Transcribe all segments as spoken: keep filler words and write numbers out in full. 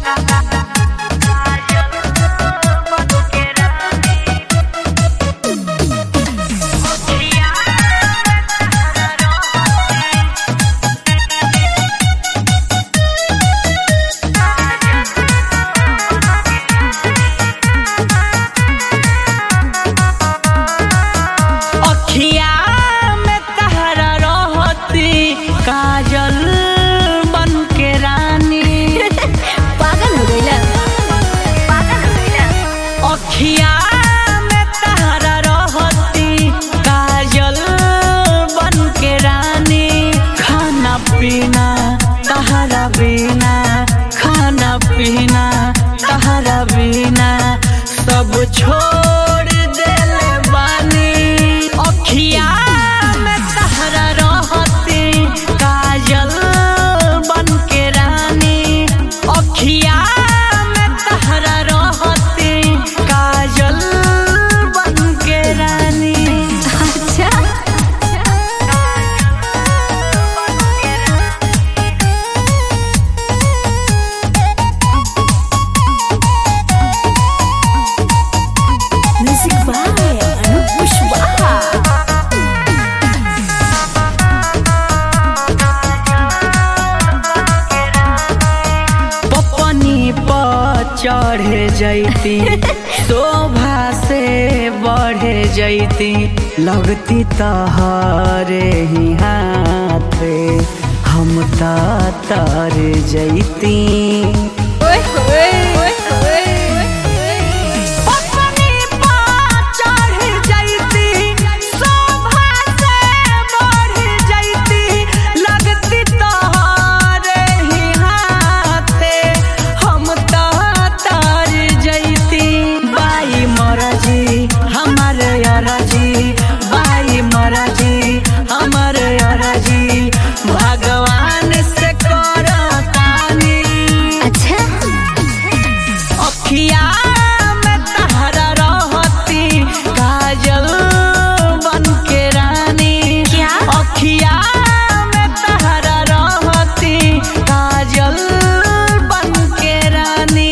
काजल बन के रानी पागल हो गईला पागल हो गईला अखिया में तहरा रहती काजल बन के रानी खाना पीना तहरा बिना खाना पीना तहरा बिना सब छोड़ देले बानी अखिया में तहरा रहती काजल बन के रानी अखिया में तहरा रहती काजल बन के रानी। अच्छा म्यूजिक बाय अनूप कुशवाहा। पपनी पर चढ़े जैती शोभा से बढ़े जैती लगती तहरे ही हाथे हम तर जैती। ओए होए ओए होए पपनी पर चढ़े जैती शोभा से बढ़े जैती लगती तहरे ही हाथे हम तर जैती। बाई मरजी हमारे अरजी बाई मरजी हमारे अरजी भगवान से करतानी। अच्छा अखिया में तहरा रहती काजल बन के रानी क्या? अखिया में तहरा रहती काजल बन के रानी।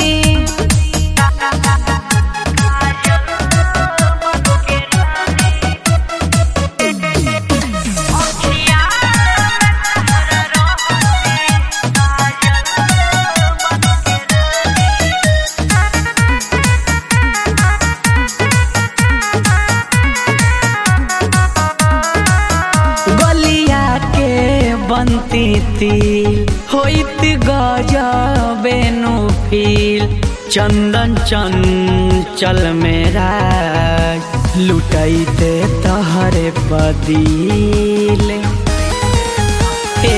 गलिया के बनती तिल होइत गजबे नु फील चंदन चंचल मेरा लुटाइते तहरे बदील। ए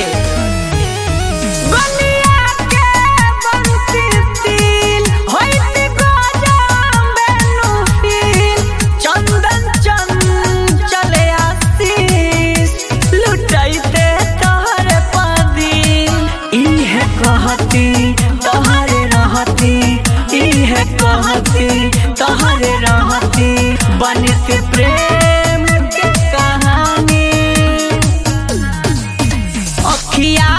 गलिया के बनती तिल होइत गजबे नु फील चंदन चंचल आशीष लुटाइते तहरे बदील। इहे कहती तहरे रहती इहे कहती तहरे रहती बनित प्रेम के कहानी अखिया